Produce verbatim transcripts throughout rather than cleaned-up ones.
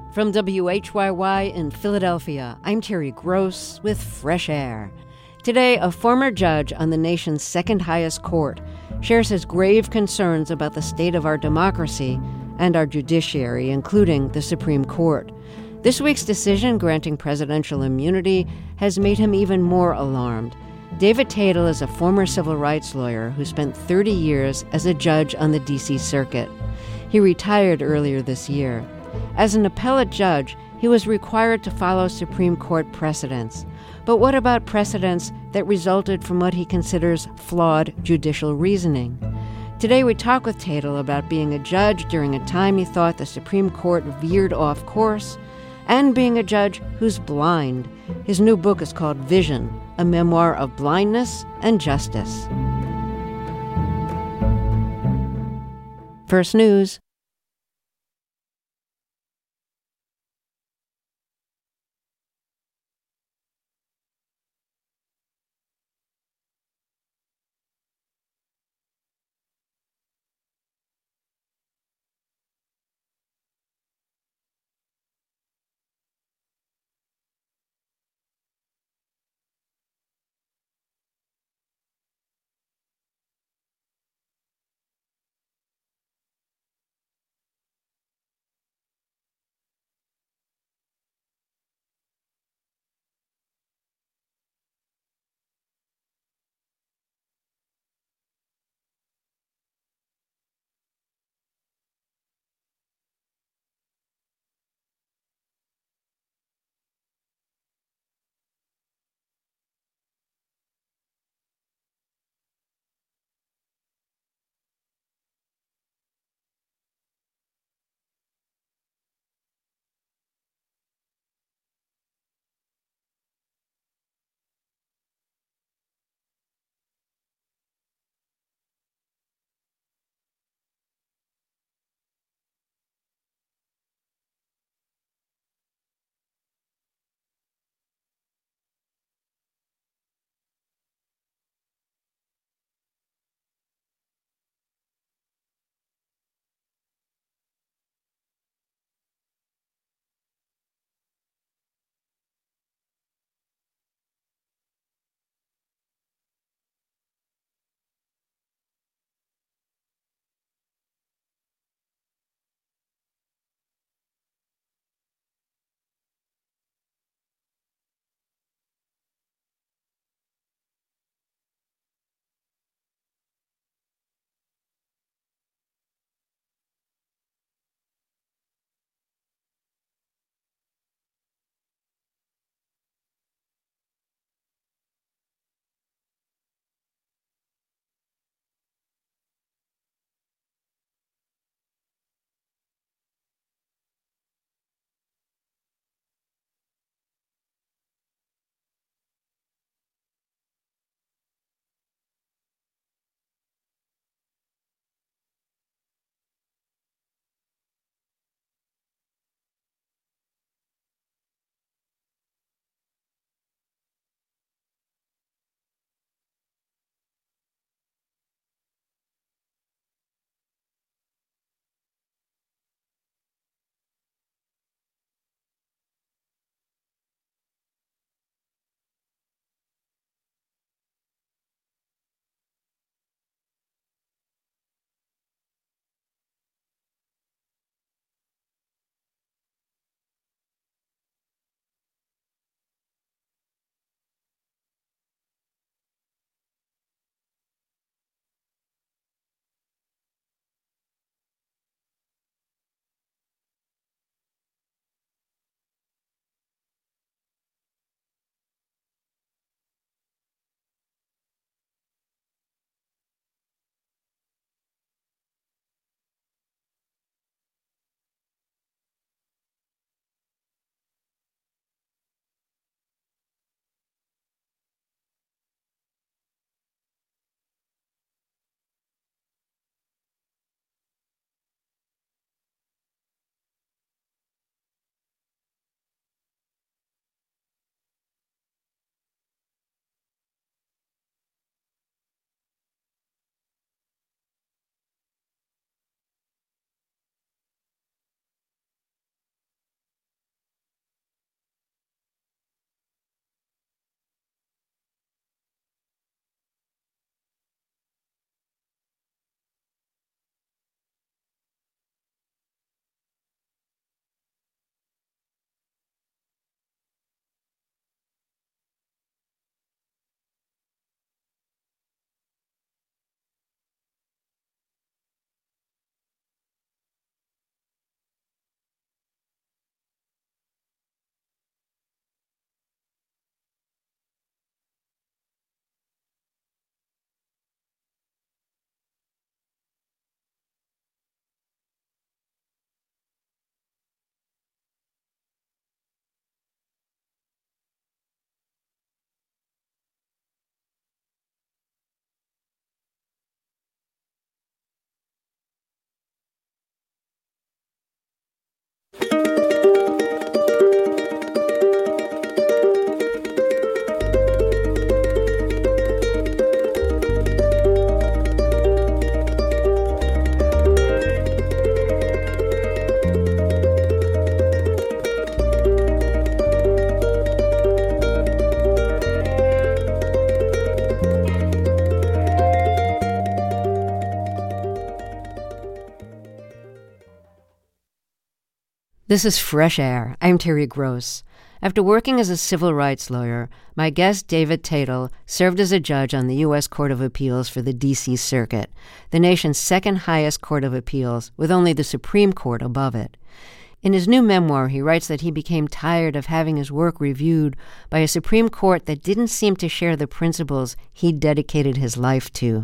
From W H Y Y in Philadelphia, I'm Terry Gross with Fresh Air. Today, a former judge on the nation's second highest court shares his grave concerns about the state of our democracy and our judiciary, including the Supreme Court. This week's decision granting presidential immunity has made him even more alarmed. David Tatel is a former civil rights lawyer who spent thirty years as a judge on the D C Circuit. He retired earlier this year. As an appellate judge, he was required to follow Supreme Court precedents. But what about precedents that resulted from what he considers flawed judicial reasoning? Today we talk with Tatel about being a judge during a time he thought the Supreme Court veered off course, and being a judge who's blind. His new book is called Vision, a memoir of blindness and justice. First News. This is Fresh Air. I'm Terry Gross. After working as a civil rights lawyer, my guest David Tatel served as a judge on the U S Court of Appeals for the D C Circuit, the nation's second highest court of appeals, with only the Supreme Court above it. In his new memoir, he writes that he became tired of having his work reviewed by a Supreme Court that didn't seem to share the principles he'd dedicated his life to.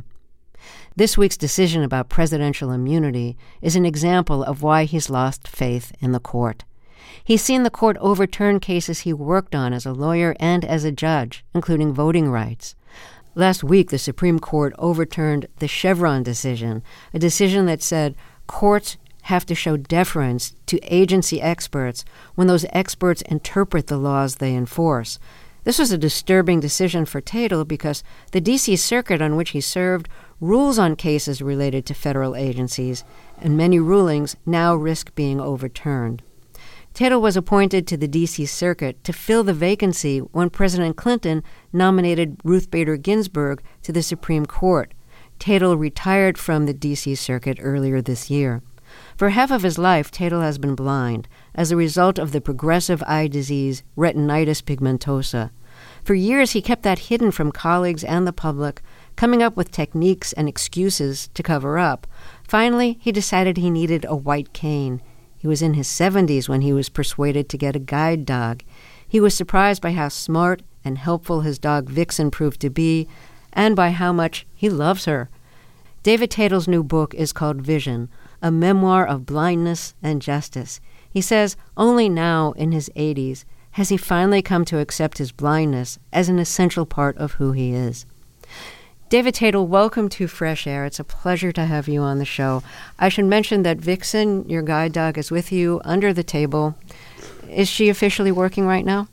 This week's decision about presidential immunity is an example of why he's lost faith in the court. He's seen the court overturn cases he worked on as a lawyer and as a judge, including voting rights. Last week, the Supreme Court overturned the Chevron decision, a decision that said courts have to show deference to agency experts when those experts interpret the laws they enforce. This was a disturbing decision for Tatel because the D C Circuit on which he served rules on cases related to federal agencies, and many rulings now risk being overturned. Tatel was appointed to the D C Circuit to fill the vacancy when President Clinton nominated Ruth Bader Ginsburg to the Supreme Court. Tatel retired from the D C Circuit earlier this year. For half of his life, Tatel has been blind as a result of the progressive eye disease retinitis pigmentosa. For years, he kept that hidden from colleagues and the public, coming up with techniques and excuses to cover up. Finally, he decided he needed a white cane. He was in his seventies when he was persuaded to get a guide dog. He was surprised by how smart and helpful his dog Vixen proved to be, and by how much he loves her. David Tatel's new book is called Vision, a memoir of blindness and justice. He says only now, in his eighties, has he finally come to accept his blindness as an essential part of who he is. David Tatel, welcome to Fresh Air. It's a pleasure to have you on the show. I should mention that Vixen, your guide dog, is with you under the table. Is she officially working right now?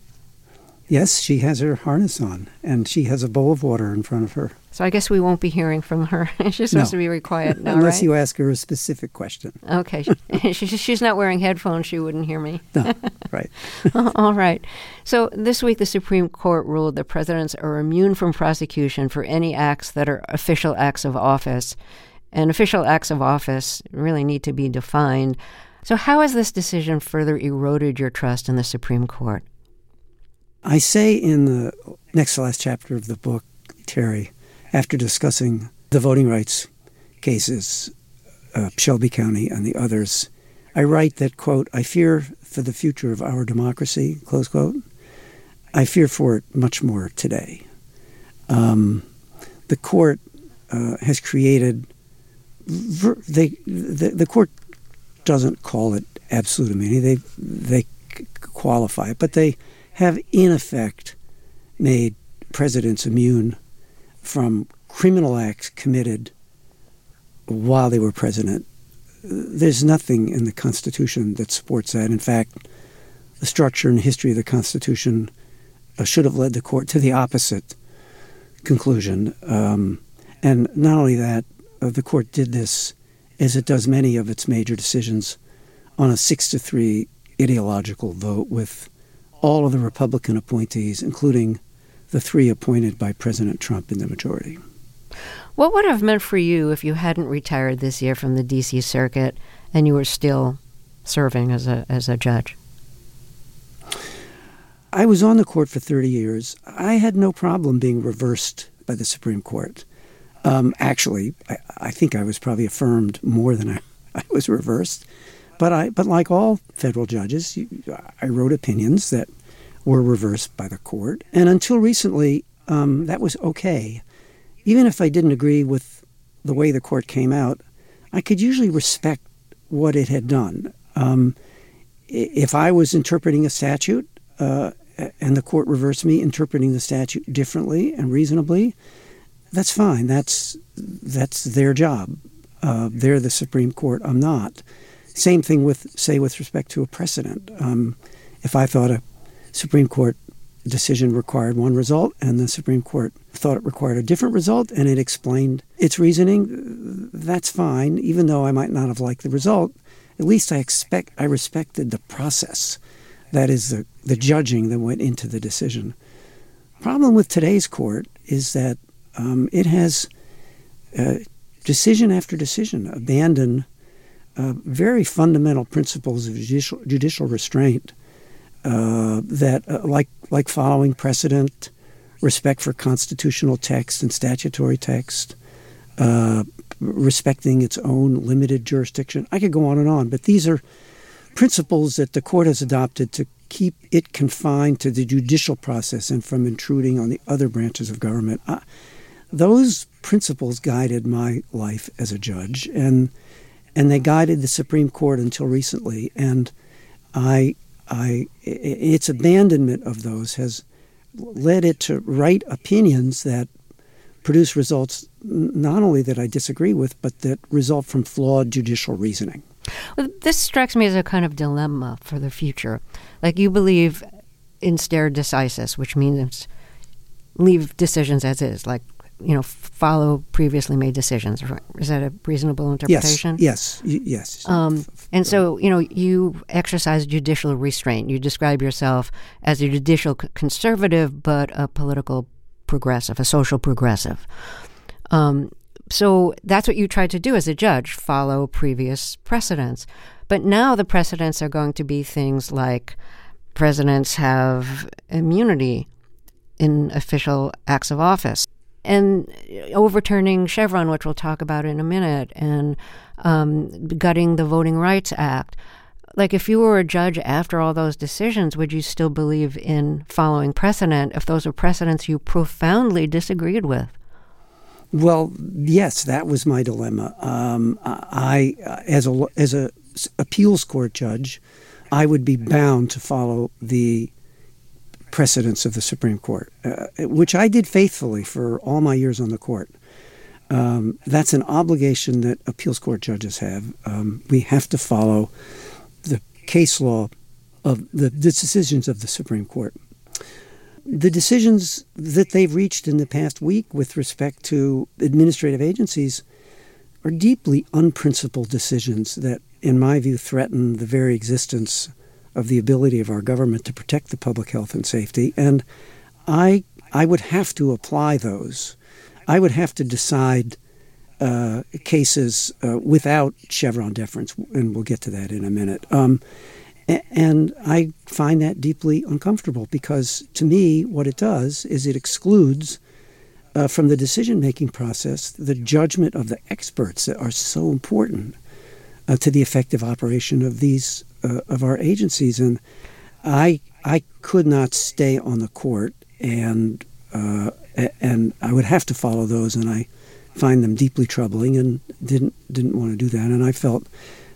Yes, she has her harness on, and she has a bowl of water in front of her. So I guess we won't be hearing from her. She's supposed no. to be very quiet now, Unless right? you ask her a specific question. Okay. she, she's not wearing headphones. She wouldn't hear me. No, right. All right. So this week, the Supreme Court ruled that presidents are immune from prosecution for any acts that are official acts of office. And official acts of office really need to be defined. So how has this decision further eroded your trust in the Supreme Court? I say in the next to last chapter of the book, Terry, after discussing the voting rights cases, uh, Shelby County and the others, I write that, quote, I fear for the future of our democracy, close quote. I fear for it much more today. Um, the court uh, has created, ver- they, the, the court doesn't call it absolute immunity. They, they c- qualify it, but they have in effect made presidents immune from criminal acts committed while they were president. There's nothing in the Constitution that supports that. In fact, the structure and history of the Constitution uh, should have led the court to the opposite conclusion. Um, and not only that, uh, the court did this, as it does many of its major decisions, on a six to three ideological vote with all of the Republican appointees, including the three appointed by President Trump in the majority. What would it have meant for you if you hadn't retired this year from the D C Circuit and you were still serving as a as a judge? I was on the court for thirty years. I had no problem being reversed by the Supreme Court. Um, actually, I, I think I was probably affirmed more than I, I was reversed. But I, but like all federal judges, I wrote opinions that were reversed by the court. And until recently, um, that was okay. Even if I didn't agree with the way the court came out, I could usually respect what it had done. Um, if I was interpreting a statute uh, and the court reversed me interpreting the statute differently and reasonably, that's fine. That's that's their job. Uh, they're the Supreme Court. I'm not. Same thing with, say, with respect to a precedent. Um, if I thought a Supreme Court decision required one result and the Supreme Court thought it required a different result and it explained its reasoning, that's fine. Even though I might not have liked the result, at least I expect I respected the process. That is the, the judging that went into the decision. The problem with today's court is that um, it has uh, decision after decision abandoned uh, very fundamental principles of judicial, judicial restraint uh, that, uh, like like following precedent, respect for constitutional text and statutory text, uh, respecting its own limited jurisdiction. I could go on and on, but these are principles that the court has adopted to keep it confined to the judicial process and from intruding on the other branches of government. Uh, those principles guided my life as a judge, and and they guided the Supreme Court until recently. And I, I, its abandonment of those has led it to write opinions that produce results not only that I disagree with, but that result from flawed judicial reasoning. Well, this strikes me as a kind of dilemma for the future. Like, you believe in stare decisis, which means leave decisions as is, like, you know, follow previously made decisions. Is that a reasonable interpretation? Yes, yes, yes. Um, and so, you know, you exercise judicial restraint. You describe yourself as a judicial conservative, but a political progressive, a social progressive. Um, so that's what you tried to do as a judge, follow previous precedents. But now the precedents are going to be things like presidents have immunity in official acts of office, and overturning Chevron, which we'll talk about in a minute, and um, gutting the Voting Rights Act. Like, if you were a judge after all those decisions, would you still believe in following precedent if those are precedents you profoundly disagreed with? Well, yes, that was my dilemma. Um, I, as a as a appeals court judge, I would be bound to follow the precedents of the Supreme Court, uh, which I did faithfully for all my years on the court. Um, that's an obligation that appeals court judges have. Um, we have to follow the case law of the, the decisions of the Supreme Court. The decisions that they've reached in the past week with respect to administrative agencies are deeply unprincipled decisions that, in my view, threaten the very existence of the ability of our government to protect the public health and safety. And I I would have to apply those. I would have to decide uh, cases uh, without Chevron deference, and we'll get to that in a minute. Um, and I find that deeply uncomfortable because, to me, what it does is it excludes uh, from the decision-making process the judgment of the experts that are so important uh, to the effective operation of these uh, of our agencies. And I I could not stay on the court, and uh, and I would have to follow those, and I find them deeply troubling, and didn't didn't want to do that. And I felt,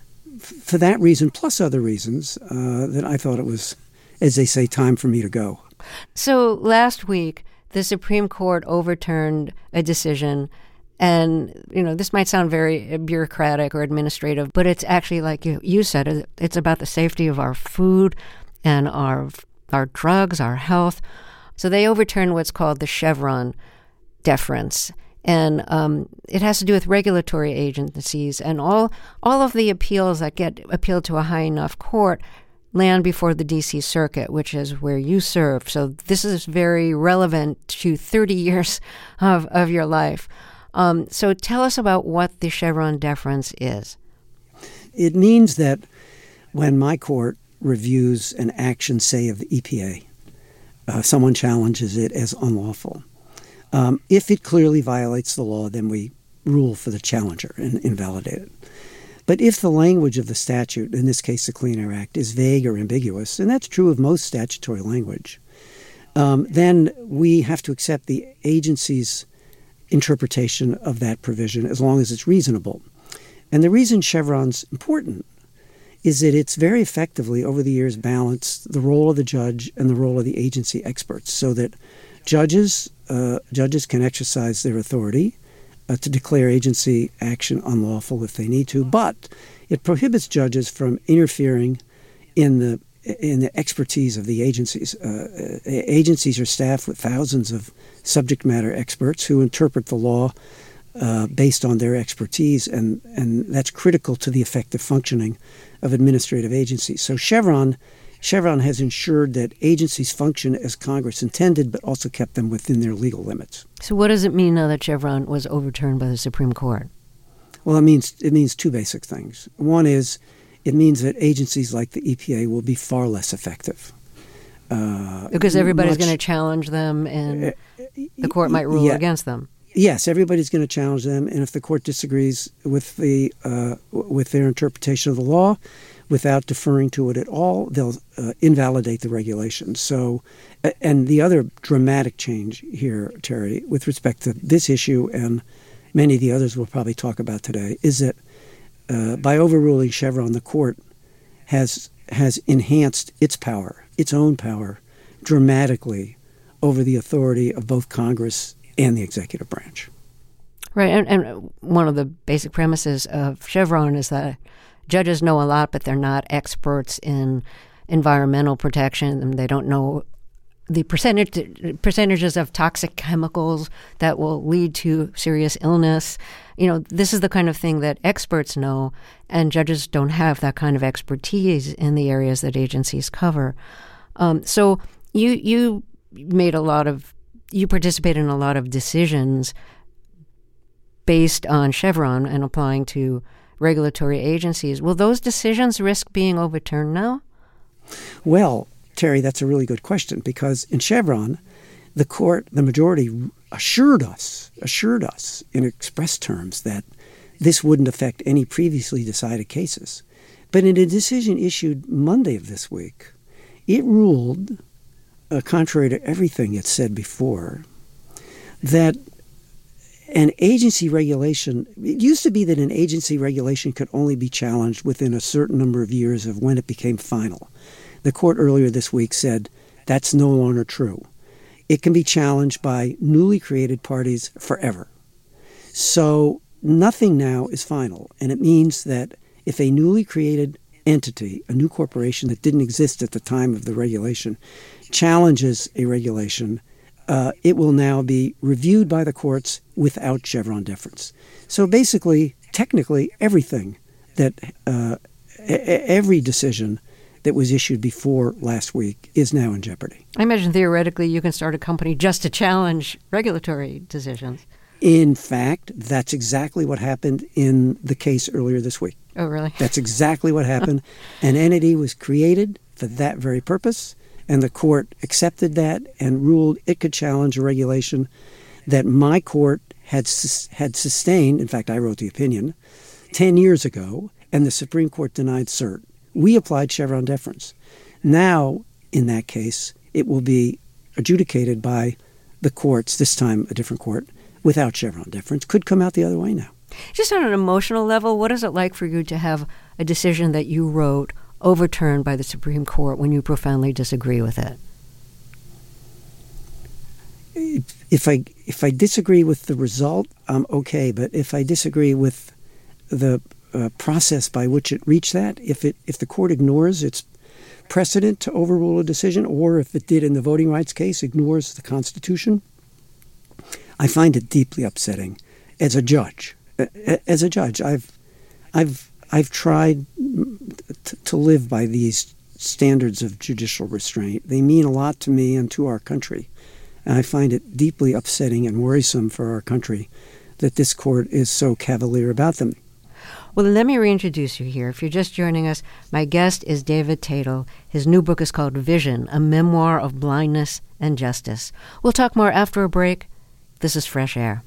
for that reason, plus other reasons, uh, that I thought it was, as they say, time for me to go. So last week, the Supreme Court overturned a decision, and, you know, this might sound very bureaucratic or administrative, but it's actually, like you, you said, it's about the safety of our food and our our drugs, our health. So they overturned what's called the Chevron deference. And um, it has to do with regulatory agencies, and all all of the appeals that get appealed to a high enough court land before the D C Circuit, which is where you serve. So this is very relevant to thirty years of, of your life. Um, so tell us about what the Chevron deference is. It means that when my court reviews an action, say, of the E P A, uh, someone challenges it as unlawful. Um, if it clearly violates the law, then we rule for the challenger and invalidate it. But if the language of the statute, in this case the Clean Air Act, is vague or ambiguous, and that's true of most statutory language, um, then we have to accept the agency's interpretation of that provision as long as it's reasonable. And the reason Chevron's important is that it's very effectively, over the years, balanced the role of the judge and the role of the agency experts, so that Judges uh, judges can exercise their authority uh, to declare agency action unlawful if they need to, but it prohibits judges from interfering in the in the expertise of the agencies. Uh, agencies are staffed with thousands of subject matter experts who interpret the law uh, based on their expertise, and and that's critical to the effective functioning of administrative agencies. So Chevron. Chevron has ensured that agencies function as Congress intended, but also kept them within their legal limits. So what does it mean now that Chevron was overturned by the Supreme Court? Well, it means it means two basic things. One is it means that agencies like the E P A will be far less effective. Uh, because everybody's going to challenge them, and uh, the court might rule yeah, against them. Yes, everybody's going to challenge them, and if the court disagrees with the uh, with their interpretation of the law, without deferring to it at all, they'll uh, invalidate the regulations. So, and the other dramatic change here, Terry, with respect to this issue and many of the others we'll probably talk about today, is that uh, by overruling Chevron, the court has has enhanced its power, its own power, dramatically over the authority of both Congress and the executive branch. Right, and, and one of the basic premises of Chevron is that judges know a lot, but they're not experts in environmental protection, and they don't know the percentage percentages of toxic chemicals that will lead to serious illness. You know, this is the kind of thing that experts know, and judges don't have that kind of expertise in the areas that agencies cover. Um, so you you made a lot of you participated in a lot of decisions based on Chevron and applying to regulatory agencies. Will those decisions risk being overturned now? Well, Terry, that's a really good question, because in Chevron, the court, the majority assured us, assured us in express terms that this wouldn't affect any previously decided cases. But in a decision issued Monday of this week, it ruled, uh, contrary to everything it said before, that an agency regulation, it used to be that an agency regulation could only be challenged within a certain number of years of when it became final. The court earlier this week said that's no longer true. It can be challenged by newly created parties forever. So nothing now is final, and it means that if a newly created entity, a new corporation that didn't exist at the time of the regulation, challenges a regulation, uh, it will now be reviewed by the courts without Chevron deference. So basically, technically, everything that, uh, every decision that was issued before last week is now in jeopardy. I imagine theoretically you can start a company just to challenge regulatory decisions. In fact, that's exactly what happened in the case earlier this week. Oh, really? That's exactly what happened. An entity was created for that very purpose, and the court accepted that and ruled it could challenge a regulation that my court had had sustained. In fact, I wrote the opinion ten years ago, and the Supreme Court denied cert. We applied Chevron deference. Now, in that case, it will be adjudicated by the courts, this time a different court, without Chevron deference. Could come out the other way now. Just on an emotional level, what is it like for you to have a decision that you wrote overturned by the Supreme Court when you profoundly disagree with it? If I if I disagree with the result, I'm okay. But if I disagree with the uh, process by which it reached that, if it if the court ignores its precedent to overrule a decision, or if it did in the voting rights case, ignores the Constitution, I find it deeply upsetting as a judge. As a judge, I've I've I've tried t- to live by these standards of judicial restraint. They mean a lot to me and to our country. And I find it deeply upsetting and worrisome for our country that this court is so cavalier about them. Well, let me reintroduce you here. If you're just joining us, my guest is David Tatel. His new book is called Vision, a memoir of blindness and justice. We'll talk more after a break. This is Fresh Air.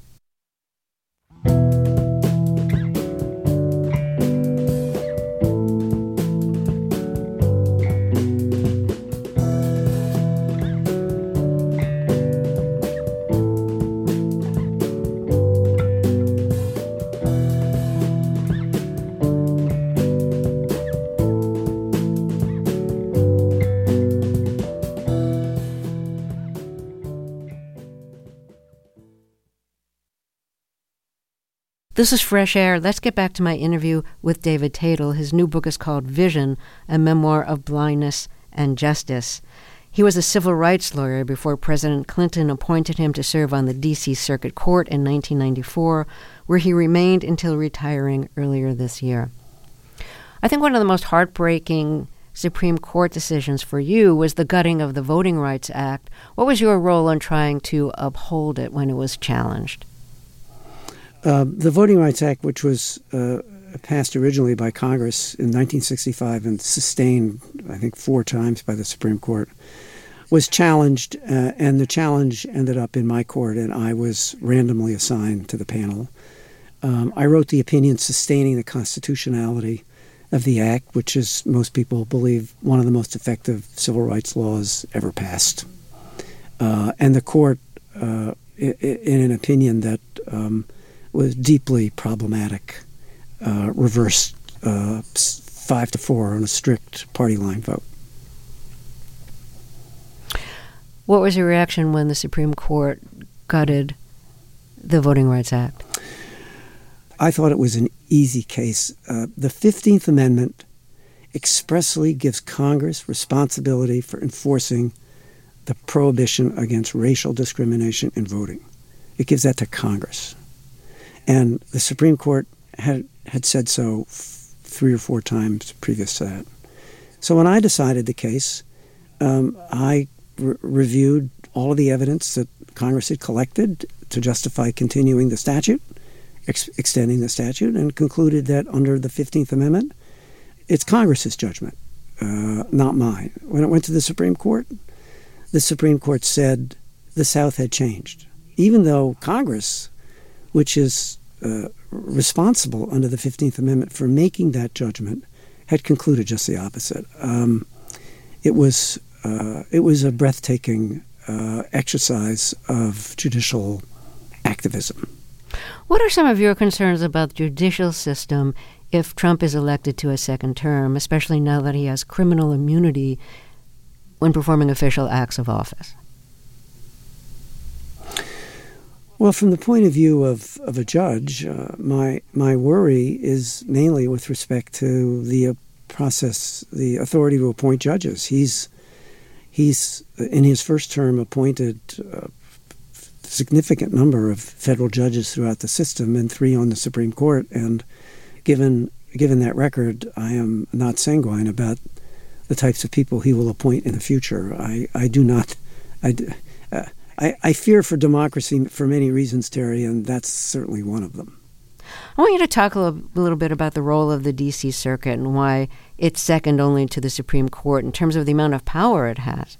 This is Fresh Air. Let's get back to my interview with David Tatel. His new book is called Vision, a memoir of blindness and justice. He was a civil rights lawyer before President Clinton appointed him to serve on the D C Circuit Court in nineteen ninety-four, where he remained until retiring earlier this year. I think one of the most heartbreaking Supreme Court decisions for you was the gutting of the Voting Rights Act. What was your role in trying to uphold it when it was challenged? Uh, the Voting Rights Act, which was uh, passed originally by Congress in nineteen sixty-five and sustained, I think, four times by the Supreme Court, was challenged, uh, and the challenge ended up in my court, and I was randomly assigned to the panel. Um, I wrote the opinion sustaining the constitutionality of the Act, which is, most people believe, one of the most effective civil rights laws ever passed. Uh, and the court, uh, in, in an opinion that um, was deeply problematic, uh, reversed uh, five to four on a strict party line vote. What was your reaction when the Supreme Court gutted the Voting Rights Act? I thought it was an easy case. Uh, the fifteenth Amendment expressly gives Congress responsibility for enforcing the prohibition against racial discrimination in voting. It gives that to Congress. And the Supreme Court had, had said so f- three or four times previous to that. So when I decided the case, um, I re- reviewed all of the evidence that Congress had collected to justify continuing the statute, ex- extending the statute, and concluded that under the fifteenth Amendment, it's Congress's judgment, uh, not mine. When it went to the Supreme Court, the Supreme Court said the South had changed, even though Congress, which is uh, responsible under the fifteenth Amendment for making that judgment, had concluded just the opposite. Um, it was uh, it was a breathtaking uh, exercise of judicial activism. What are some of your concerns about the judicial system if Trump is elected to a second term, especially now that he has criminal immunity when performing official acts of office? Well, from the point of view of, of a judge, uh, my my worry is mainly with respect to the uh, process, the authority to appoint judges. He's he's in his first term appointed a significant number of federal judges throughout the system, and three on the Supreme Court. And given given that record, I am not sanguine about the types of people he will appoint in the future. I I do not. I. Uh, I, I fear for democracy for many reasons, Terry, and that's certainly one of them. I want you to talk a little, a little bit about the role of the D C Circuit and why it's second only to the Supreme Court in terms of the amount of power it has.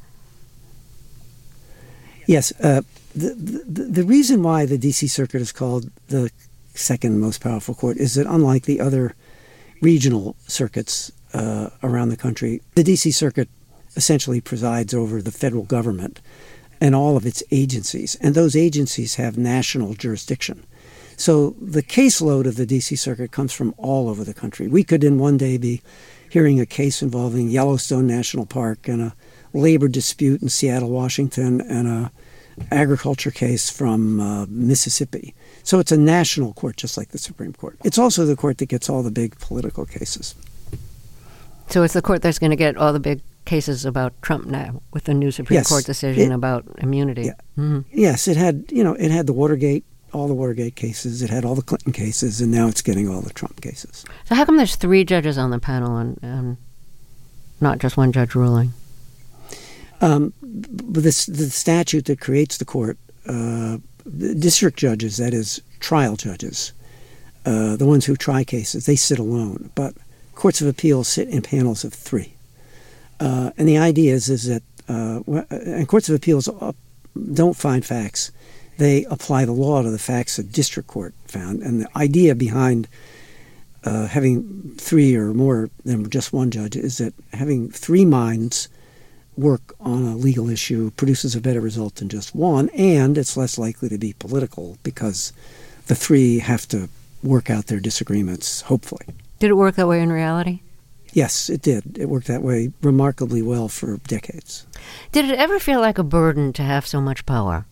Yes. Uh, the, the, the reason why the D C Circuit is called the second most powerful court is that unlike the other regional circuits uh, around the country, the D C Circuit essentially presides over the federal government and all of its agencies, and those agencies have national jurisdiction. So the caseload of the D C Circuit comes from all over the country. We could in one day be hearing a case involving Yellowstone National Park and a labor dispute in Seattle, Washington, and a agriculture case from uh, Mississippi. So it's a national court, just like the Supreme Court. It's also the court that gets all the big political cases. So it's the court that's going to get all the big cases about Trump now with the new Supreme yes, Court decision it, about immunity. Yeah. Mm-hmm. Yes, it had, you know, it had the Watergate, all the Watergate cases, it had all the Clinton cases, and now it's getting all the Trump cases. So how come there's three judges on the panel and um, not just one judge ruling? Um, but this, the statute that creates the court, uh, the district judges, that is, trial judges, uh, the ones who try cases, they sit alone. But courts of appeals sit in panels of three. Uh, and the idea is, is that uh, and courts of appeals don't find facts. They apply the law to the facts a district court found. And the idea behind uh, having three or more than just one judge is that having three minds work on a legal issue produces a better result than just one, and it's less likely to be political because the three have to work out their disagreements, hopefully. Did it work that way in reality? Yes, it did. It worked that way remarkably well for decades. Did it ever feel like a burden to have so much power?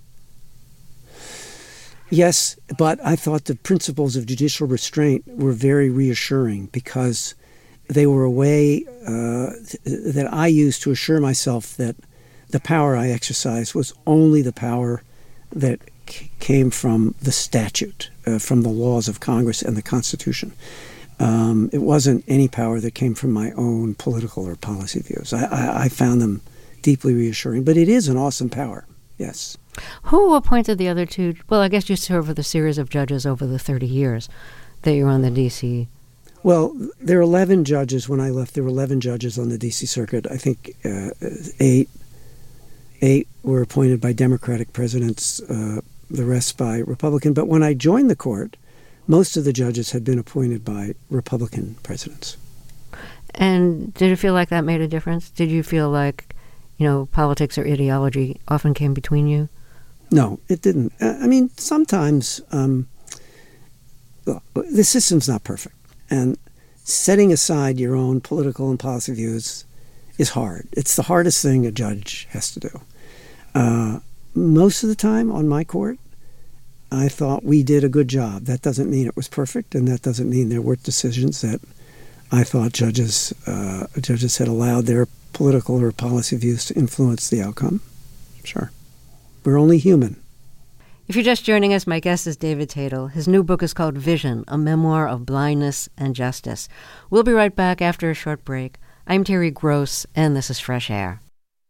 Yes, but I thought the principles of judicial restraint were very reassuring because they were a way uh, that I used to assure myself that the power I exercised was only the power that c- came from the statute, uh, from the laws of Congress and the Constitution. Um, it wasn't any power that came from my own political or policy views. I, I, I found them deeply reassuring, but it is an awesome power. yes. Who appointed the other two? Well, I guess you served with a series of judges over the thirty years that you were on the D C. Well, there were eleven judges when I left. There were eleven judges on the D C circuit. I think uh, eight eight were appointed by Democratic presidents, uh, the rest by Republican. But when I joined the court, most of the judges had been appointed by Republican presidents. And did it feel like that made a difference? Did you feel like, you know, politics or ideology often came between you? No, it didn't. I mean, sometimes um, well, the system's not perfect. And setting aside your own political and policy views is hard. It's the hardest thing a judge has to do. Uh, most of the time on my court, I thought we did a good job. That doesn't mean it was perfect, and that doesn't mean there weren't decisions that I thought judges uh, judges had allowed their political or policy views to influence the outcome. Sure. We're only human. If you're just joining us, my guest is David Tatel. His new book is called Vision, a memoir of blindness and justice. We'll be right back after a short break. I'm Terry Gross, and this is Fresh Air.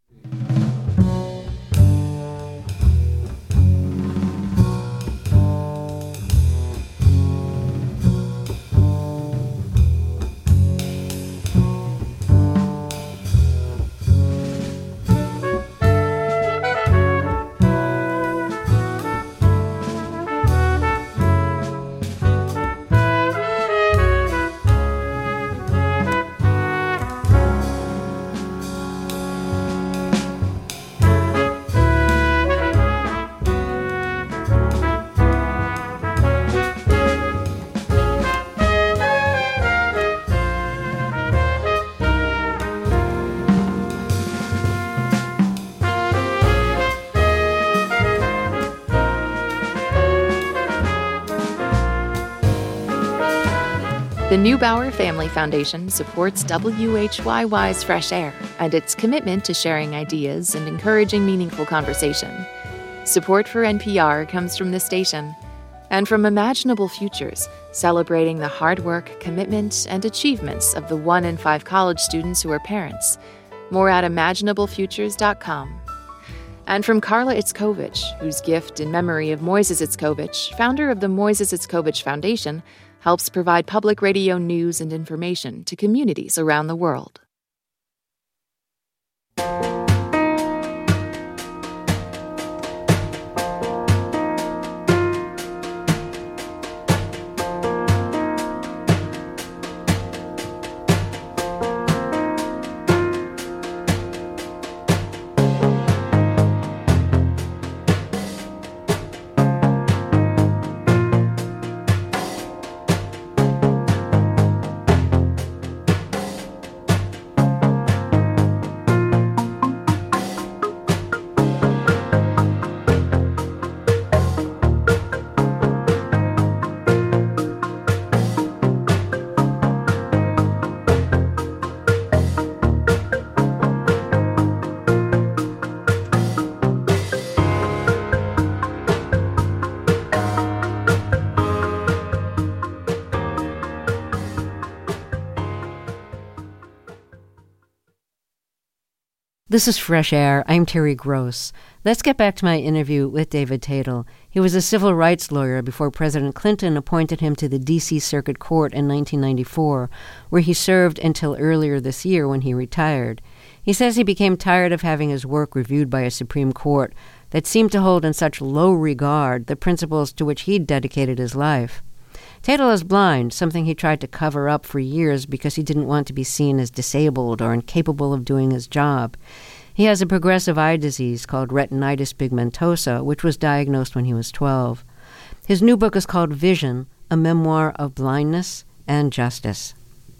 The Neubauer Family Foundation supports W H Y Y's Fresh Air and its commitment to sharing ideas and encouraging meaningful conversation. Support for N P R comes from the station and from Imaginable Futures, celebrating the hard work, commitment, and achievements of the one in five college students who are parents. More at imaginable futures dot com. And from Carla Itzkovich, whose gift in memory of Moises Itzkovich, founder of the Moises Itzkovich Foundation, helps provide public radio news and information to communities around the world. This is Fresh Air. I'm Terry Gross. Let's get back to my interview with David Tatel. He was a civil rights lawyer before President Clinton appointed him to the D C Circuit Court in nineteen ninety-four, where he served until earlier this year when he retired. He says he became tired of having his work reviewed by a Supreme Court that seemed to hold in such low regard the principles to which he'd dedicated his life. Tatel is blind, something he tried to cover up for years because he didn't want to be seen as disabled or incapable of doing his job. He has a progressive eye disease called retinitis pigmentosa, which was diagnosed when he was twelve. His new book is called Vision, a memoir of blindness and justice.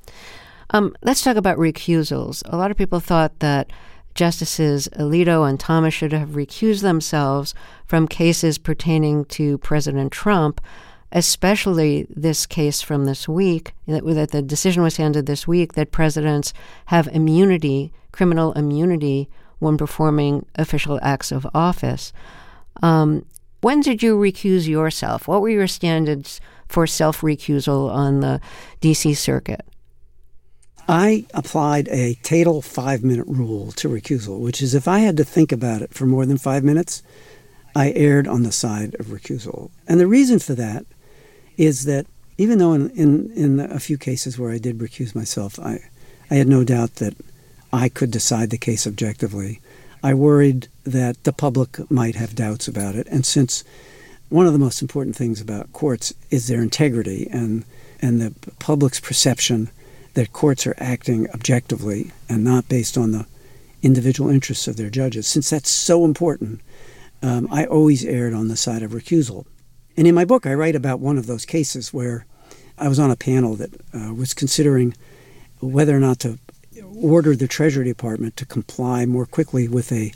Um, let's talk about recusals. A lot of people thought that Justices Alito and Thomas should have recused themselves from cases pertaining to President Trump, especially this case from this week, that the decision was handed this week that presidents have immunity, criminal immunity, when performing official acts of office. Um, when did you recuse yourself? What were your standards for self-recusal on the D C circuit? I applied a Tatel five-minute rule to recusal, which is if I had to think about it for more than five minutes, I erred on the side of recusal. And the reason for that is that even though in, in, in a few cases where I did recuse myself, I, I had no doubt that I could decide the case objectively, I worried that the public might have doubts about it. And since one of the most important things about courts is their integrity and, and the public's perception that courts are acting objectively and not based on the individual interests of their judges, since that's so important, um, I always erred on the side of recusal. And in my book, I write about one of those cases where I was on a panel that uh, was considering whether or not to order the Treasury Department to comply more quickly with a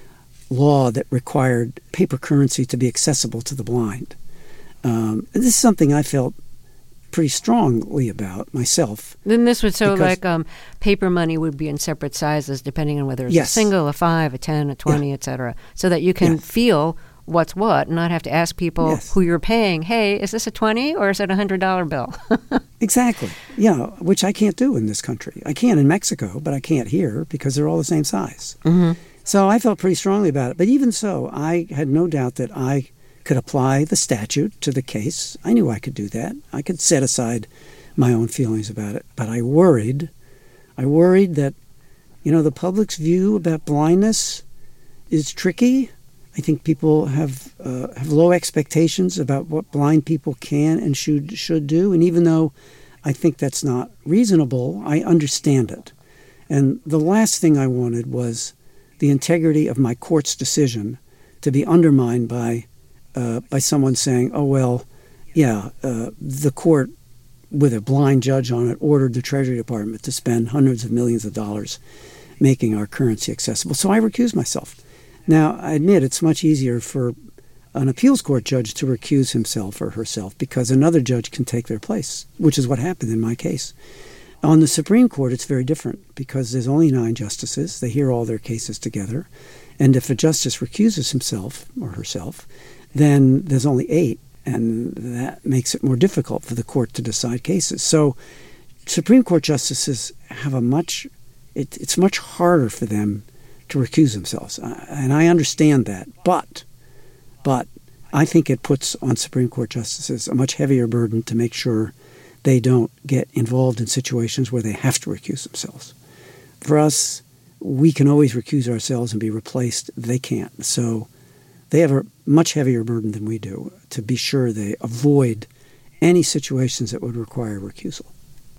law that required paper currency to be accessible to the blind. Um, and this is something I felt pretty strongly about myself. Then this would so because, like um, paper money would be in separate sizes depending on whether it's yes. a single, a five, a ten, a twenty, yeah. et cetera, so that you can yeah. feel what's what and not have to ask people yes. who you're paying, hey, is this a twenty or is it a one hundred dollar bill? Exactly. Yeah, which I can't do in this country. I can in Mexico, but I can't here because they're all the same size. Mm-hmm. So I felt pretty strongly about it. But even so, I had no doubt that I could apply the statute to the case. I knew I could do that. I could set aside my own feelings about it. But I worried, I worried that, you know, the public's view about blindness is tricky. I think people have uh, have low expectations about what blind people can and should should do. And even though I think that's not reasonable, I understand it. And the last thing I wanted was the integrity of my court's decision to be undermined by uh, by someone saying, oh, well, yeah, uh, the court, with a blind judge on it, ordered the Treasury Department to spend hundreds of millions of dollars making our currency accessible. So I recused myself. Now, I admit it's much easier for an appeals court judge to recuse himself or herself because another judge can take their place, which is what happened in my case. On the Supreme Court, it's very different because there's only nine justices. They hear all their cases together. And if a justice recuses himself or herself, then there's only eight, and that makes it more difficult for the court to decide cases. So Supreme Court justices have a much, it, it's much harder for them to recuse themselves. And I understand that. But, but I think it puts on Supreme Court justices a much heavier burden to make sure they don't get involved in situations where they have to recuse themselves. For us, we can always recuse ourselves and be replaced. They can't. So they have a much heavier burden than we do to be sure they avoid any situations that would require recusal.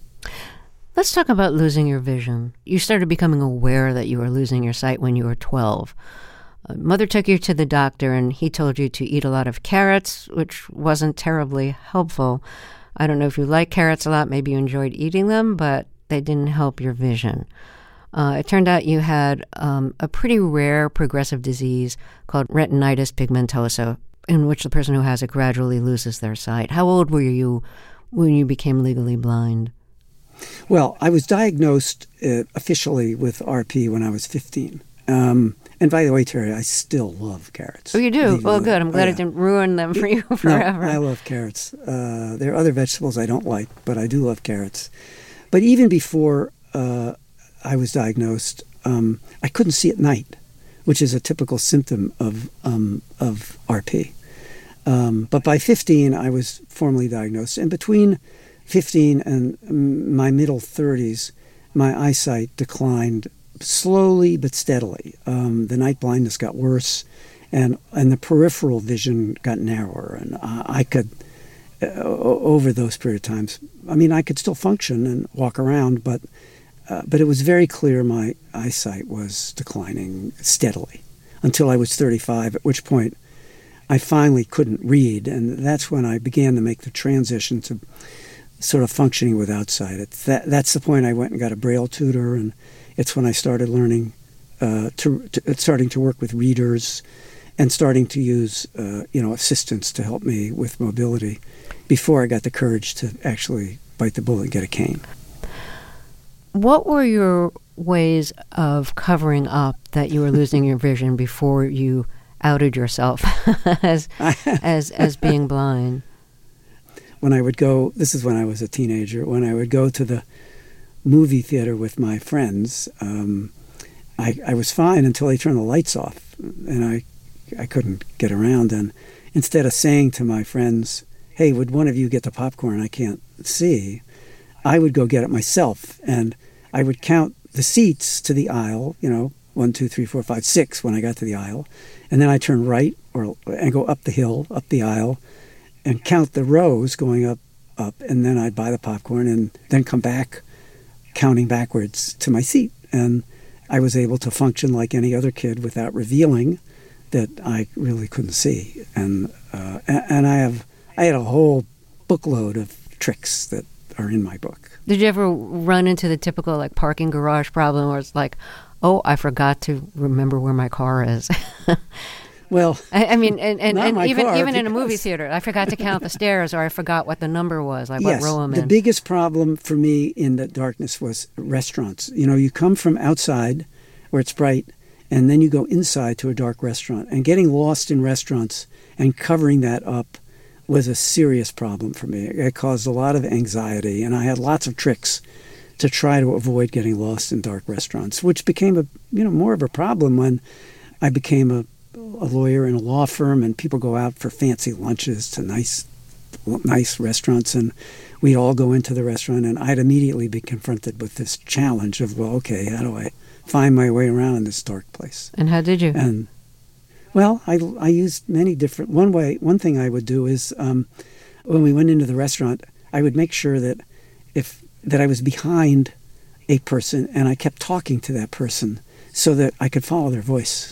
Let's talk about losing your vision. You started becoming aware that you were losing your sight when you were twelve. Uh, Mother took you to the doctor, and he told you to eat a lot of carrots, which wasn't terribly helpful. I don't know if you like carrots a lot. Maybe you enjoyed eating them, but they didn't help your vision. Uh, it turned out you had um, a pretty rare progressive disease called retinitis pigmentosa, in which the person who has it gradually loses their sight. How old were you when you became legally blind? Well, I was diagnosed uh, officially with R P when I was fifteen. Um, and by the way, Terry, I still love carrots. Oh, you do? Well, good. I'm glad oh, yeah. it didn't ruin them for you forever. No, I love carrots. Uh, there are other vegetables I don't like, but I do love carrots. But even before uh, I was diagnosed, um, I couldn't see at night, which is a typical symptom of um, of R P. Um, but by fifteen, I was formally diagnosed. And between fifteen and my middle thirties, my eyesight declined slowly but steadily. Um, the night blindness got worse, and and the peripheral vision got narrower. And uh, I could, uh, over those period of times, I mean, I could still function and walk around, but uh, but it was very clear my eyesight was declining steadily until I was thirty-five, at which point I finally couldn't read, and that's when I began to make the transition to sort of functioning without sight. It's that, that's the point I went and got a Braille tutor, and it's when I started learning, uh, to, to starting to work with readers and starting to use, uh, you know, assistants to help me with mobility before I got the courage to actually bite the bullet and get a cane. What were your ways of covering up that you were losing your vision before you outed yourself as as as being blind? When I would go, this is when I was a teenager, when I would go to the movie theater with my friends, um, I, I was fine until they turned the lights off, and I I couldn't get around. And instead of saying to my friends, hey, would one of you get the popcorn? I can't see. I would go get it myself, and I would count the seats to the aisle, you know, one, two, three, four, five, six when I got to the aisle. And then I turn right or and go up the hill, up the aisle, and count the rows going up, up. And then I'd buy the popcorn and then come back counting backwards to my seat. And I was able to function like any other kid without revealing that I really couldn't see. And uh, and I have I had a whole bookload of tricks that are in my book. Did you ever run into the typical like parking garage problem where it's like, oh, I forgot to remember where my car is? Well, I, I mean, and, and, and even car, even in a movie theater, I forgot to count the stairs, or I forgot what the number was, like yes, what row I'm the in. biggest problem for me in the darkness was restaurants. You know, you come from outside where it's bright, and then you go inside to a dark restaurant. And getting lost in restaurants and covering that up was a serious problem for me. It caused a lot of anxiety, and I had lots of tricks to try to avoid getting lost in dark restaurants, which became a you know more of a problem when I became a, a lawyer in a law firm, and people go out for fancy lunches to nice nice restaurants, and we'd all go into the restaurant, and I'd immediately be confronted with this challenge of, well, okay, how do I find my way around this dark place? And how did you? And well, I, I used many different. One way, one thing I would do is um, when we went into the restaurant, I would make sure that if that I was behind a person and I kept talking to that person so that I could follow their voice.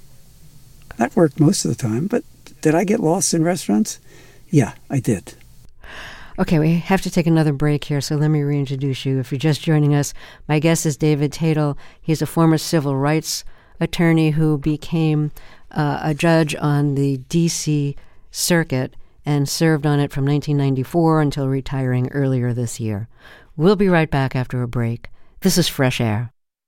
That worked most of the time, but did I get lost in restaurants? Yeah, I did. Okay, we have to take another break here, so let me reintroduce you. If you're just joining us, my guest is David Tatel. He's a former civil rights attorney who became uh, a judge on the D C Circuit and served on it from nineteen ninety-four until retiring earlier this year. We'll be right back after a break. This is Fresh Air.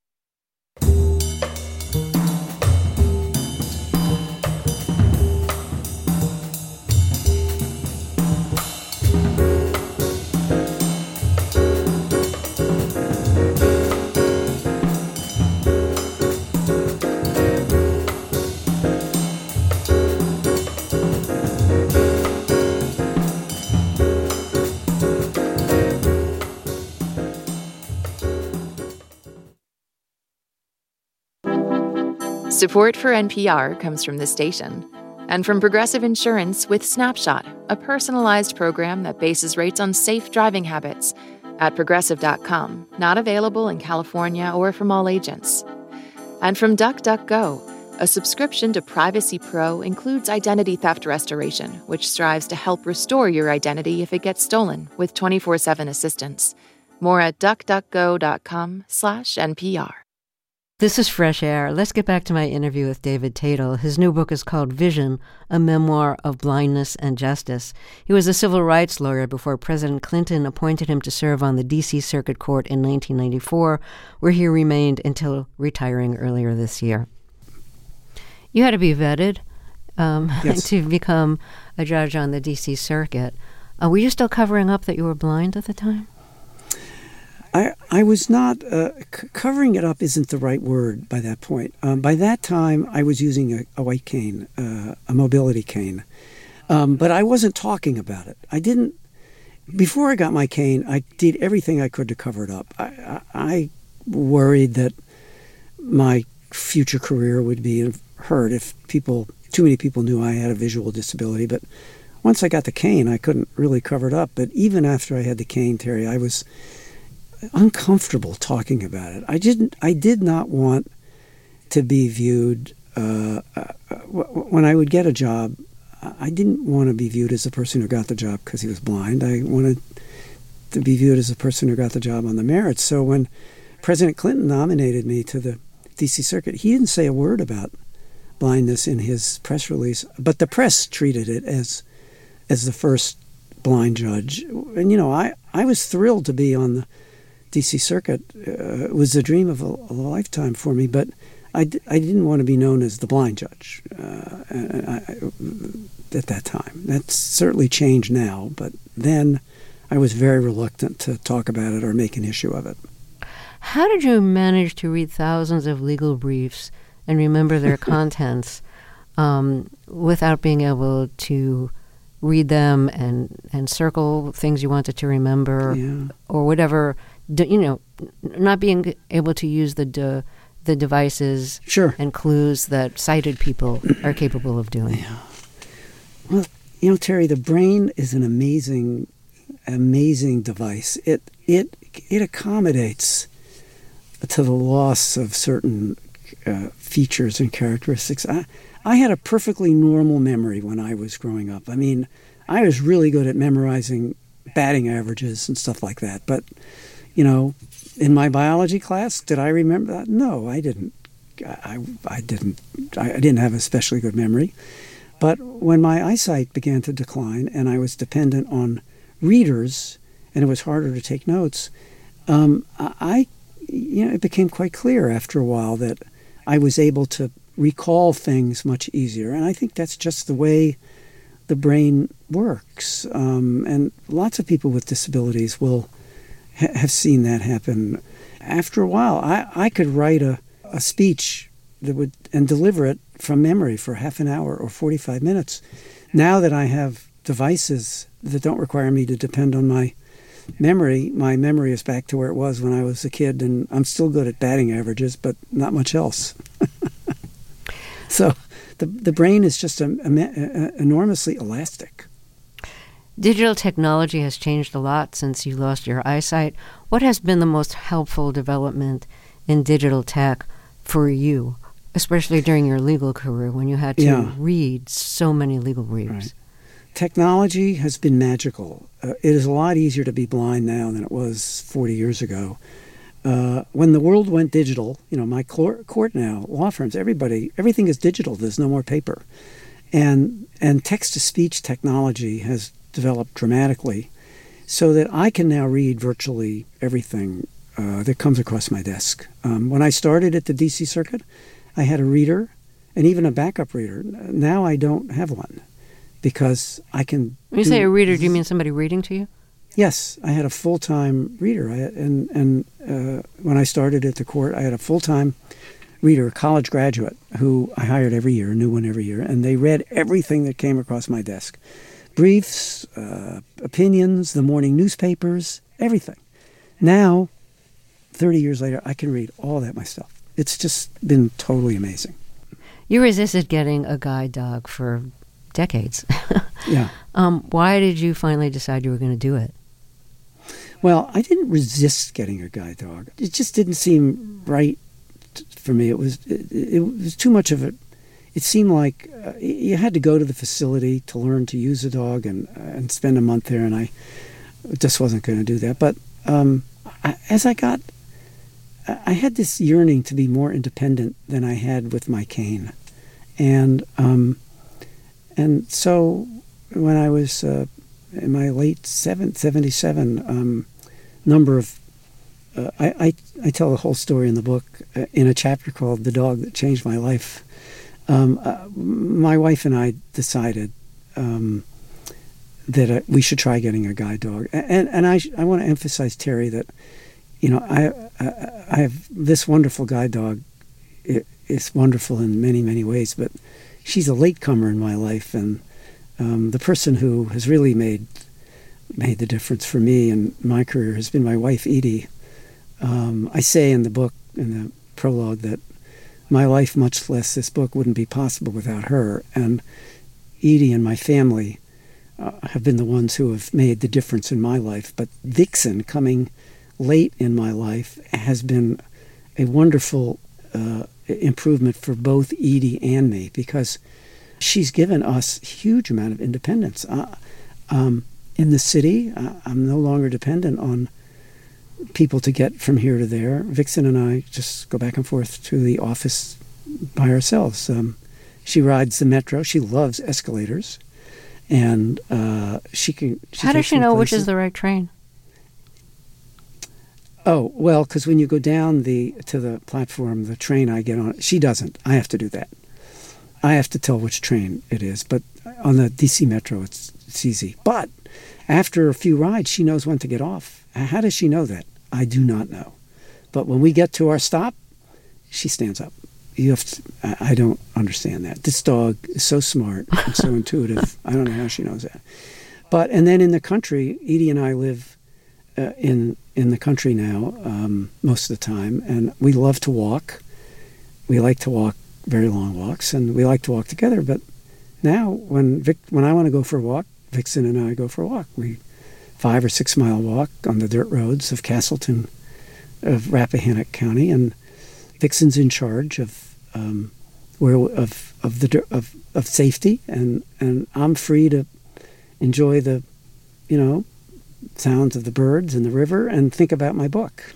Support for N P R comes from this station and from Progressive Insurance with Snapshot, a personalized program that bases rates on safe driving habits at progressive dot com, not available in California or from all agents. And from DuckDuckGo, a subscription to Privacy Pro includes identity theft restoration, which strives to help restore your identity if it gets stolen with twenty-four seven assistance. More at duckduckgo.com slash NPR. This is Fresh Air. Let's get back to my interview with David Tatel. His new book is called Vision, a Memoir of Blindness and Justice. He was a civil rights lawyer before President Clinton appointed him to serve on the D C Circuit Court in nineteen ninety-four, where he remained until retiring earlier this year. You had to be vetted um, yes. to become a judge on the D C Circuit. Uh, were you still covering up that you were blind at the time? I, I was not, uh, c- covering it up isn't the right word by that point. Um, by that time, I was using a, a white cane, uh, a mobility cane. Um, but I wasn't talking about it. I didn't, before I got my cane, I did everything I could to cover it up. I, I, I worried that my future career would be hurt if people, too many people knew I had a visual disability. But once I got the cane, I couldn't really cover it up. But even after I had the cane, Terry, I was uncomfortable talking about it. I didn't. I did not want to be viewed. Uh, uh, when I would get a job, I didn't want to be viewed as the person who got the job because he was blind. I wanted to be viewed as the person who got the job on the merits. So when President Clinton nominated me to the D C Circuit, he didn't say a word about blindness in his press release, but the press treated it as as the first blind judge. And you know, I I was thrilled to be on the D C Circuit. Uh, it was a dream of a, a lifetime for me, but I, d- I didn't want to be known as the blind judge uh, I, I, at that time. That's certainly changed now, but then I was very reluctant to talk about it or make an issue of it. How did you manage to read thousands of legal briefs and remember their contents um, without being able to read them and, and circle things you wanted to remember Yeah. or whatever, d- you know, not being able to use the de- the devices Sure. and clues that sighted people are capable of doing? Yeah. Well, you know, Terry, the brain is an amazing, amazing device. It it it accommodates to the loss of certain uh, features and characteristics. I, I had a perfectly normal memory when I was growing up. I mean, I was really good at memorizing batting averages and stuff like that. But, you know, in my biology class, did I remember that? No, I didn't. I, I didn't. I, I didn't have a especially good memory. But when my eyesight began to decline and I was dependent on readers and it was harder to take notes, um, I, you know, it became quite clear after a while that I was able to recall things much easier. And I think that's just the way the brain works. Um, and lots of people with disabilities will ha- have seen that happen. After a while, I, I could write a, a speech that would and deliver it from memory for half an hour or forty-five minutes. Now that I have devices that don't require me to depend on my memory, my memory is back to where it was when I was a kid, and I'm still good at batting averages, but not much else. So the the brain is just a, a, a, enormously elastic. Digital technology has changed a lot since you lost your eyesight. What has been the most helpful development in digital tech for you, especially during your legal career when you had to Yeah. read so many legal briefs? Right. Technology has been magical. Uh, it is a lot easier to be blind now than it was forty years ago. Uh, when the world went digital, you know, my court, court now, law firms, everybody, everything is digital. There's no more paper. And and text-to-speech technology has developed dramatically so that I can now read virtually everything uh, that comes across my desk. Um, when I started at the D C Circuit, I had a reader and even a backup reader. Now I don't have one because I can... When you do, say a reader, do you mean somebody reading to you? Yes, I had a full-time reader. I, and and uh, when I started at the court, I had a full-time reader, a college graduate, who I hired every year, a new one every year, and they read everything that came across my desk. Briefs, uh, opinions, the morning newspapers, everything. Now, thirty years later, I can read all that myself. It's just been totally amazing. You resisted getting a guide dog for decades. Yeah. Um, why did you finally decide you were going to do it? Well, I didn't resist getting a guide dog. It just didn't seem right t- for me. It was it, it was too much of it. It seemed like uh, you had to go to the facility to learn to use a dog and uh, and spend a month there, and I just wasn't going to do that. But um, I, as I got, I had this yearning to be more independent than I had with my cane, and um, and so when I was uh, in my late seven, seventy-seven, um, number of uh, I, I I tell the whole story in the book uh, in a chapter called "The Dog That Changed My Life." Um, uh, my wife and I decided um, that uh, we should try getting a guide dog, and and I I want to emphasize, Terry, that you know I I, I have this wonderful guide dog. It, it's wonderful in many many ways, but she's a latecomer in my life, and um, the person who has really made made the difference for me and my career has been my wife, Edie. Um, I say in the book, in the prologue, that my life, much less this book, wouldn't be possible without her. And Edie and my family uh, have been the ones who have made the difference in my life. But Vixen, coming late in my life, has been a wonderful uh, improvement for both Edie and me, because she's given us a huge amount of independence. Uh, um, in the city, uh, I'm no longer dependent on people to get from here to there. Vixen and I just go back and forth to the office by ourselves. Um, she rides the metro. She loves escalators, and uh, she can. She How does takes she me know which places. is the right train? Oh, well, because when you go down the to the platform, the train I get on, she doesn't. I have to do that. I have to tell which train it is. But on the D C Metro, it's, it's easy. But after a few rides, she knows when to get off. How does she know that? I do not know. But when we get to our stop, she stands up. You have to, I, I don't understand that. This dog is so smart and so intuitive. I don't know how she knows that. But, and then in the country, Edie and I live uh, in in the country now um, most of the time, and we love to walk. We like to walk very long walks, and we like to walk together. But now, when Vic, when I want to go for a walk, Vixen and I go for a walk. We five or six mile walk on the dirt roads of Castleton, of Rappahannock County, and Vixen's in charge of um, where of of the of of safety, and and I'm free to enjoy the, you know, sounds of the birds and the river and think about my book.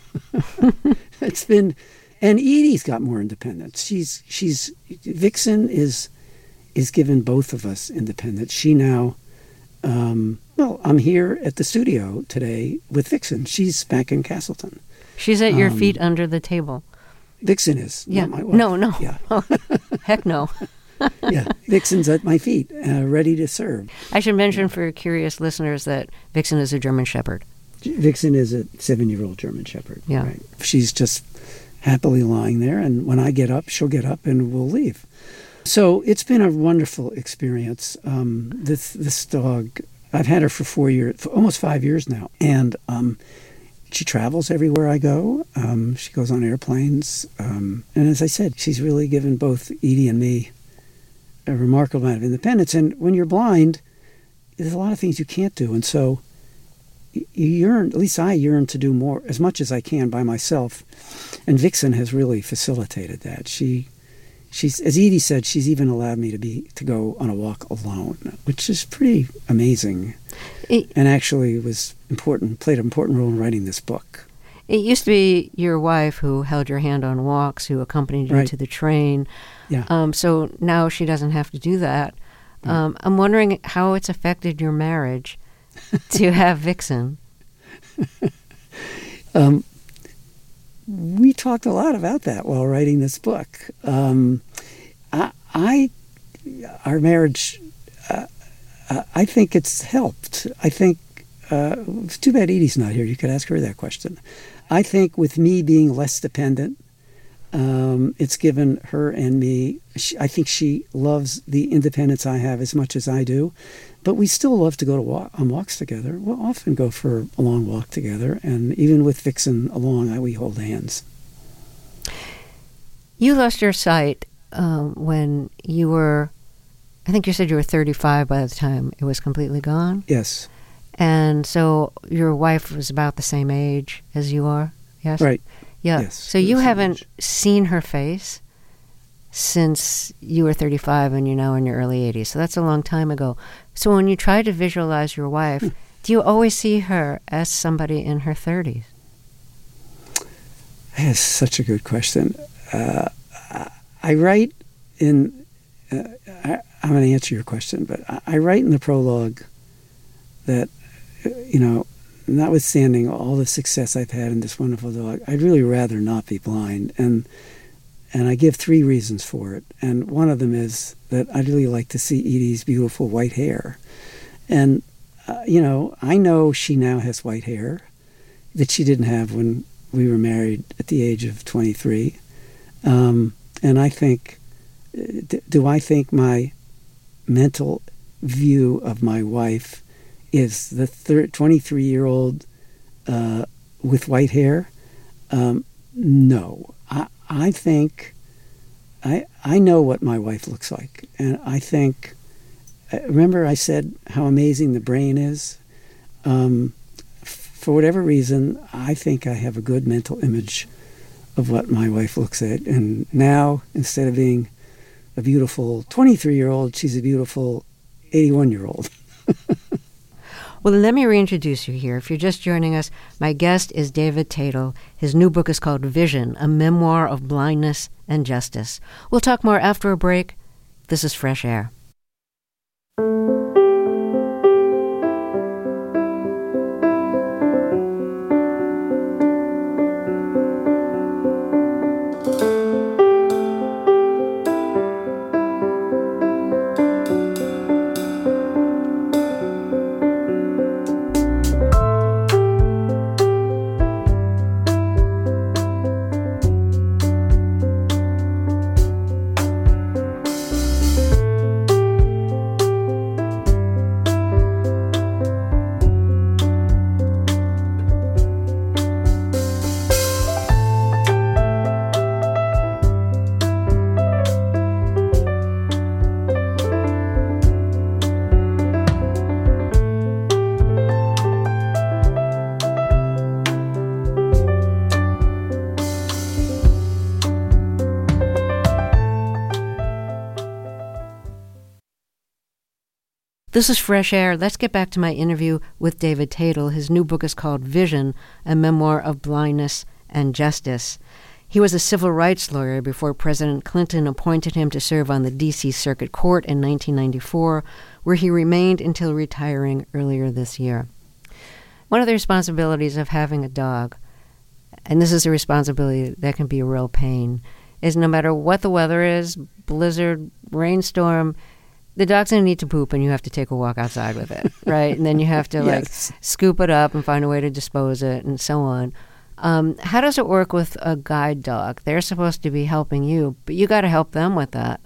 It's been, and Edie's got more independence. She's she's Vixen is is given both of us independence. She now, um, well, I'm here at the studio today with Vixen. She's back in Castleton. She's at your Um, feet under the table. Vixen is. Yeah. Not my wife. No, no. Yeah. Oh, heck no. Yeah. Vixen's at my feet, uh, ready to serve. I should mention for curious listeners that Vixen is a German Shepherd. Vixen is a seven-year-old German Shepherd. Yeah. Right. She's just happily lying there, and when I get up, she'll get up and we'll leave. So it's been a wonderful experience. Um, this this dog, I've had her for four years, for almost five years now, and um, she travels everywhere I go. Um, she goes on airplanes, um, and as I said, she's really given both Edie and me a remarkable amount of independence. And when you're blind, there's a lot of things you can't do, and so you yearn, at least I yearn to do more, as much as I can by myself. And Vixen has really facilitated that. She, she's, as Edie said, she's even allowed me to be to go on a walk alone, which is pretty amazing, It, and actually was important, played an important role in writing this book. it used to be your wife who held your hand on walks, who accompanied you Right. to the train. Yeah. Um, so now she doesn't have to do that. Um, I'm wondering how it's affected your marriage to have Vixen. Um, we talked a lot about that while writing this book. Um, I, I, our marriage, uh, I think it's helped. I think, uh, it's too bad Edie's not here. You could ask her that question. I think with me being less dependent, um, it's given her and me, she, I think she loves the independence I have as much as I do. But we still love to go to walk, on walks together. We'll often go for a long walk together, and even with Vixen along, I, we hold hands. You lost your sight um, when you were, I think you said you were thirty-five by the time it was completely gone. Yes. And so your wife was about the same age as you are, yes? Right. Yeah. Yes, So we're the you same haven't age. seen her face since you were thirty-five and you're now in your early eighties. So that's a long time ago. So when you try to visualize your wife, do you always see her as somebody in her thirties? That's such a good question. Uh, I write in, uh, I, I'm going to answer your question, but I, I write in the prologue that, uh, you know, notwithstanding all the success I've had in this wonderful dog, I'd really rather not be blind. And and I give three reasons for it. And one of them is that I'd really like to see Edie's beautiful white hair. And, uh, you know, I know she now has white hair that she didn't have when we were married at the age of twenty-three. Um, and I think, d- do I think my mental view of my wife is the twenty-three-year-old uh, with white hair? Um, no. I, I think, I, I know what my wife looks like. And I think, remember I said how amazing the brain is? Um, for whatever reason, I think I have a good mental image of what my wife looks at. And now, instead of being a beautiful twenty-three-year-old, she's a beautiful eighty-one-year-old. Well, let me reintroduce you here. If you're just joining us, my guest is David Tatel. His new book is called Vision, a memoir of blindness and justice. We'll talk more after a break. This is Fresh Air. This is Fresh Air. Let's get back to my interview with David Tatel. His new book is called Vision, a memoir of blindness and justice. He was a civil rights lawyer before President Clinton appointed him to serve on the D C Circuit Court in nineteen ninety-four, where he remained until retiring earlier this year. One of the responsibilities of having a dog, and this is a responsibility that can be a real pain, is no matter what the weather is, blizzard, rainstorm, the dog's going to need to poop and you have to take a walk outside with it, right? And then you have to Yes. like scoop it up and find a way to dispose it and so on. Um, how does it work with a guide dog? They're supposed to be helping you, but you got to help them with that.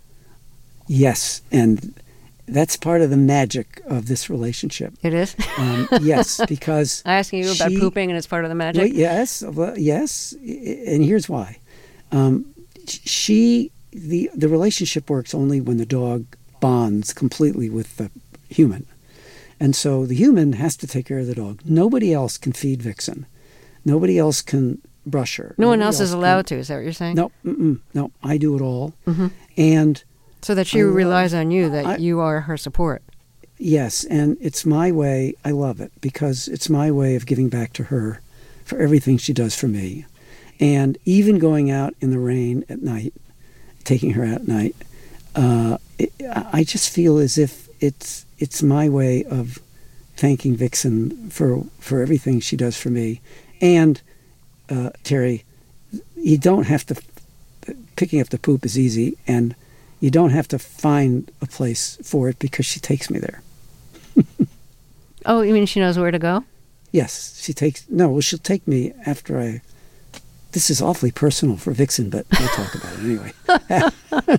Yes, and that's part of the magic of this relationship. It is? Um, yes, because I'm asking you about she- pooping and it's part of the magic? Well, yes, well, yes, and here's why. Um, she, the the relationship works only when the dog bonds completely with the human, and so the human has to take care of the dog. Nobody else can feed Vixen. Nobody else can brush her. No one Nobody else is allowed can, to, is that what you're saying? No, mm-mm, no, I do it all, Mm-hmm. and So that she I love- relies on you, that I- you are her support. yes, and it's my way. I love it because it's my way of giving back to her for everything she does for me. And even going out in the rain at night, taking her out at night, uh, it, I just feel as if it's it's my way of thanking Vixen for, for everything she does for me. And, uh, Terry, you don't have to, picking up the poop is easy, and you don't have to find a place for it because she takes me there. Oh, you mean she knows where to go? Yes, she takes, no, well, she'll take me after I, this is awfully personal for Vixen, but we'll talk about it anyway.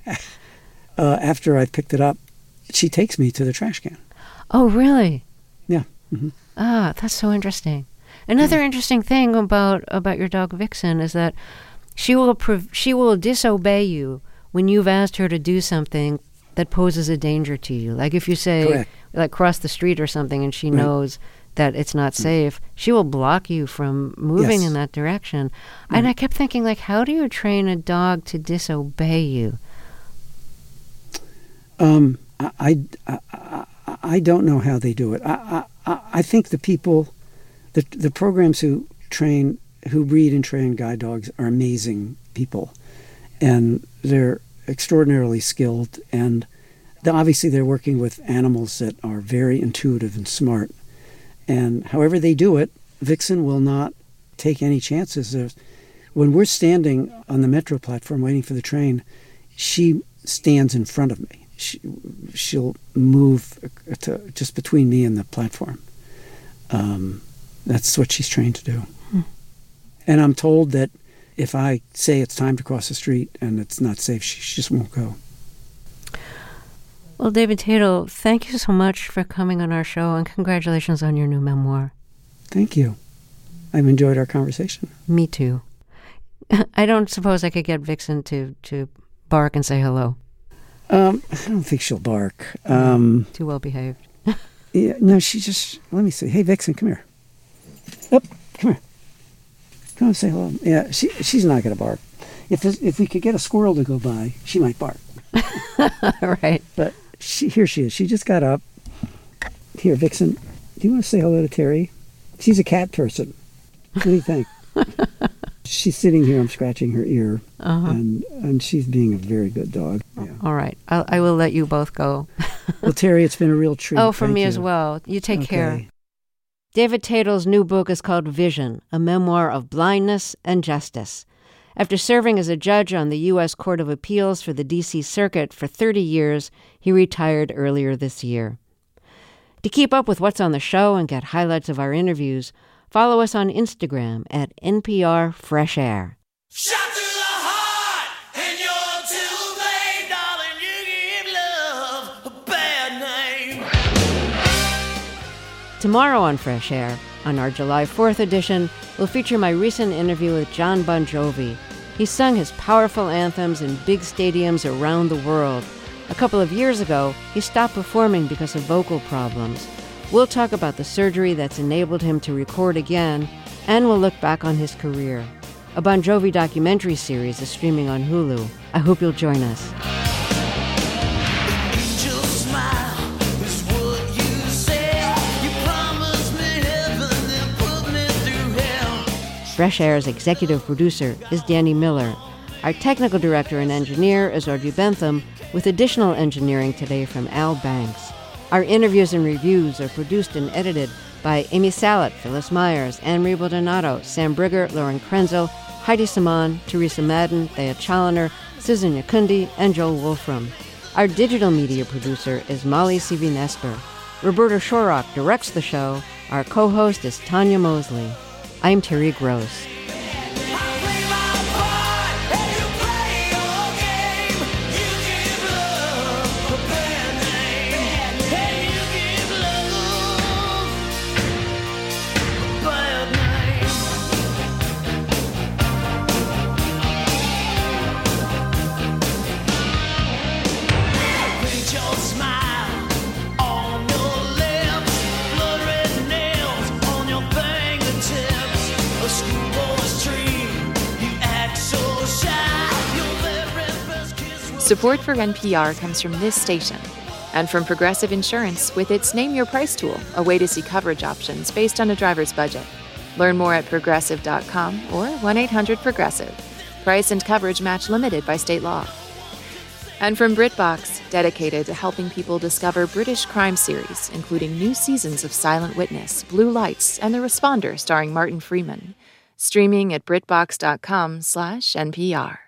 uh, after I've picked it up, she takes me to the trash can. Oh, really? Yeah. Mm-hmm. Ah, that's so interesting. Another interesting thing about about your dog Vixen is that she will prov- she will disobey you when you've asked her to do something that poses a danger to you. Like if you say, Correct. like cross the street or something, and she Right. knows that it's not safe, she will block you from moving Yes. in that direction. Right. And I kept thinking, like, how do you train a dog to disobey you? Um, I, I, I, I don't know how they do it. I, I, I think the people, the the programs who train, who breed and train guide dogs are amazing people, and they're extraordinarily skilled. And they, obviously, they're working with animals that are very intuitive and smart. And however they do it, Vixen will not take any chances. There's, when we're standing on the metro platform waiting for the train, she stands in front of me. She, she'll move to, just between me and the platform. Um, that's what she's trained to do. Hmm. And I'm told that if I say it's time to cross the street and it's not safe, she, she just won't go. Well, David Tatel, thank you so much for coming on our show, and congratulations on your new memoir. Thank you. I've enjoyed our conversation. Me too. I don't suppose I could get Vixen to, to bark and say hello. Um, I don't think she'll bark. Um, Too well behaved. yeah, no, she just, let me see. Hey, Vixen, come here. Up, come here. Come and say hello. Yeah, she she's not going to bark. If this, if we could get a squirrel to go by, she might bark. Right. But she here she is. She just got up. Here, Vixen, do you want to say hello to Terry? She's a cat person. What do you think? She's sitting here. I'm scratching her ear, Uh-huh. and and she's being a very good dog. Yeah. All right. I'll, I will let you both go. Well, Terry, it's been a real treat. Oh, for Thank me you. as well. You take care. Okay. David Tatel's new book is called Vision, a memoir of blindness and justice. After serving as a judge on the U S Court of Appeals for the D C Circuit for thirty years, he retired earlier this year. To keep up with what's on the show and get highlights of our interviews, follow us on Instagram at N P R Fresh Air. Shot through the heart, and you're too late, darling. You give love a bad name. Tomorrow on Fresh Air, on our July fourth edition, we'll feature my recent interview with Jon Bon Jovi. He sung his powerful anthems in big stadiums around the world. A couple of years ago, he stopped performing because of vocal problems. We'll talk about the surgery that's enabled him to record again, and we'll look back on his career. A Bon Jovi documentary series is streaming on Hulu. I hope you'll join us. Angel smile, Fresh Air's executive producer is Danny Miller. Our technical director and engineer is Audrey Bentham, with additional engineering today from Al Banks. Our interviews and reviews are produced and edited by Amy Salet, Phyllis Myers, Anne-Marie Baldonado, Sam Brigger, Lauren Krenzel, Heidi Saman, Teresa Madden, Thea Challoner, Susan Yakundi, and Joel Wolfram. Our digital media producer is Molly Sivi-Nesper. Roberta Shorrock directs the show. Our co-host is Tanya Mosley. I'm Terry Gross. Support for N P R comes from this station and from Progressive Insurance with its Name Your Price tool, a way to see coverage options based on a driver's budget. Learn more at progressive dot com or one eight hundred progressive. Price and coverage match limited by state law. And from BritBox, dedicated to helping people discover British crime series, including new seasons of Silent Witness, Blue Lights, and The Responder starring Martin Freeman. Streaming at britbox dot com slash N P R.